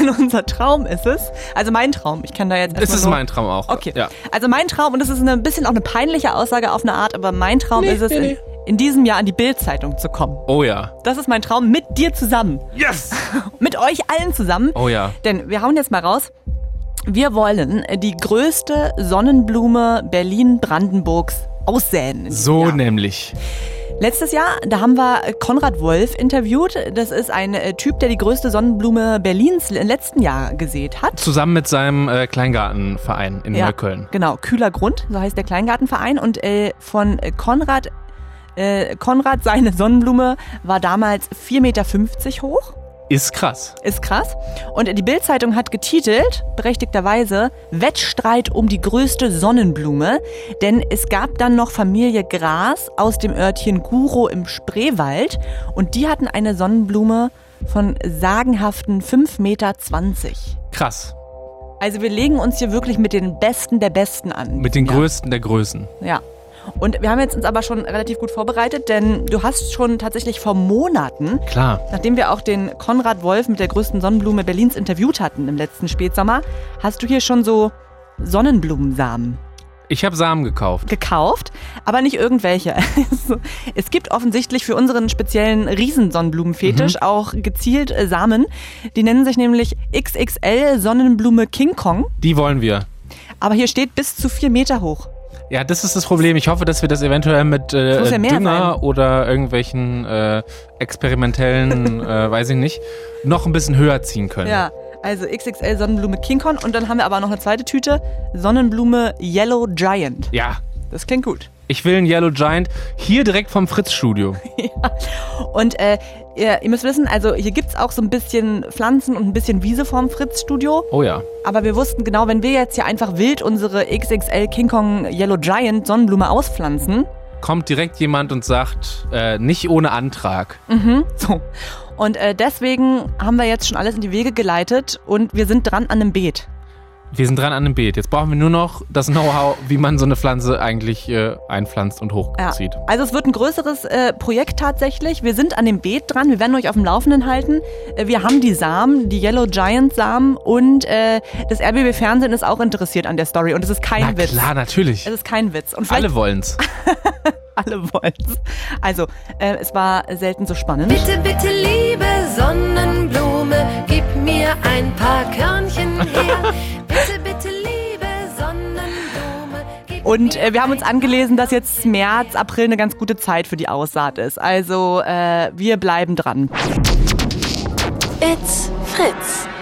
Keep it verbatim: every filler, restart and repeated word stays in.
Denn unser Traum ist es, also mein Traum, ich kann da jetzt erstmal Es ist so, mein Traum auch. Okay, ja. Also mein Traum, und das ist ein bisschen auch eine peinliche Aussage auf eine Art, aber mein Traum Nee, ist es, nee, nee. in, in diesem Jahr an die Bild-Zeitung zu kommen. Oh ja. Das ist mein Traum mit dir zusammen. Yes! Mit euch allen zusammen. Oh ja. Denn wir hauen jetzt mal raus. Wir wollen die größte Sonnenblume Berlin-Brandenburgs aussäen. So Ja. nämlich. Letztes Jahr, da haben wir Konrad Wolf interviewt. Das ist ein äh, Typ, der die größte Sonnenblume Berlins im letzten Jahr gesät hat. Zusammen mit seinem äh, Kleingartenverein in Ja, Neukölln. Genau, Kühler Grund, so heißt der Kleingartenverein. Und äh, von äh, Konrad, äh, Konrad, seine Sonnenblume war damals vier Meter fünfzig hoch. Ist krass. Ist krass. Und die Bild-Zeitung hat getitelt, berechtigterweise, Wettstreit um die größte Sonnenblume. Denn es gab dann noch Familie Gras aus dem Örtchen Gurow im Spreewald. Und die hatten eine Sonnenblume von sagenhaften fünf Meter zwanzig. Krass. Also wir legen uns hier wirklich mit den Besten der Besten an. Mit den ja. Größten der Größen. Ja. Und wir haben jetzt uns aber schon relativ gut vorbereitet, denn du hast schon tatsächlich vor Monaten, Klar. nachdem wir auch den Konrad Wolf mit der größten Sonnenblume Berlins interviewt hatten im letzten Spätsommer, hast du hier schon so Sonnenblumensamen Ich habe Samen gekauft. gekauft, aber nicht irgendwelche. Es gibt offensichtlich für unseren speziellen Riesensonnenblumenfetisch Mhm. auch gezielt äh, Samen. Die nennen sich nämlich X X L Sonnenblume King Kong, Die wollen wir. aber hier steht bis zu vier Meter hoch. Ja, das ist das Problem. Ich hoffe, dass wir das eventuell mit äh, muss ja mehr Dünger sein. oder irgendwelchen äh, experimentellen, äh, weiß ich nicht, noch ein bisschen höher ziehen können. Ja, also X X L Sonnenblume King Kong und dann haben wir aber noch eine zweite Tüte, Sonnenblume Yellow Giant. Ja, Das klingt gut. ich will einen Yellow Giant hier direkt vom Fritz-Studio. Und äh, ihr, ihr müsst wissen, also hier gibt's auch so ein bisschen Pflanzen und ein bisschen Wiese vorm Fritz-Studio. Oh ja. Aber wir wussten genau, wenn wir jetzt hier einfach wild unsere X X L King Kong Yellow Giant Sonnenblume auspflanzen, Kommt direkt jemand und sagt, äh, nicht ohne Antrag. mhm, so. Und äh, deswegen haben wir jetzt schon alles in die Wege geleitet und wir sind dran an einem Beet. Wir sind dran an dem Beet. Jetzt brauchen wir nur noch das Know-how, wie man so eine Pflanze eigentlich äh, einpflanzt und Ja. hochzieht. Also es wird ein größeres äh, Projekt tatsächlich. Wir sind an dem Beet dran. Wir werden euch auf dem Laufenden halten. Äh, wir haben die Samen, die Yellow Giant Samen und äh, das R B B Fernsehen ist auch interessiert an der Story und es ist kein Na Witz. klar, natürlich. Es ist kein Witz. Und vielleicht Alle wollen's. alle wollen's. Also, äh, es war selten so spannend. Bitte, bitte, liebe Sonnenblume, gib mir ein paar Körnchen her. Bitte, bitte, liebe Sonnenblume, gib Und mir äh, wir haben ein uns angelesen, dass jetzt März, April eine ganz gute Zeit für die Aussaat ist. Also, äh, wir bleiben dran. It's Fritz.